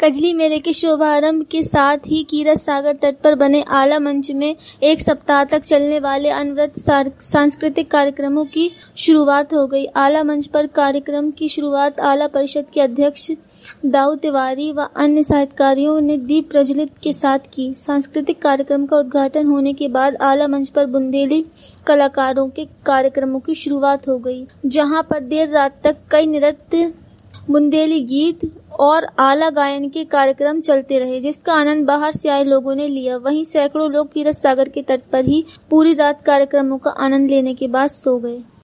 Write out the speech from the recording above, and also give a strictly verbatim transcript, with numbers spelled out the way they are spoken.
कजली मेले के शुभारंभ के साथ ही कीरत सागर तट पर बने आला मंच में एक सप्ताह तक चलने वाले अनवरत सांस्कृतिक कार्यक्रमों की शुरुआत हो गई। आला मंच पर कार्यक्रम की शुरुआत आला परिषद के अध्यक्ष दाऊ तिवारी व अन्य साहित्यकारों ने दीप प्रज्वलित के साथ की। सांस्कृतिक कार्यक्रम का उद्घाटन होने के बाद आला मंच पर बुंदेली कलाकारों के कार्यक्रमों की शुरुआत हो गई, जहां पर देर रात तक कई नृत्य, बुंदेली गीत और आला गायन के कार्यक्रम चलते रहे, जिसका आनंद बाहर से आए लोगों ने लिया। वहीं सैकड़ों लोग कीरत सागर के तट पर ही पूरी रात कार्यक्रमों का आनंद लेने के बाद सो गए।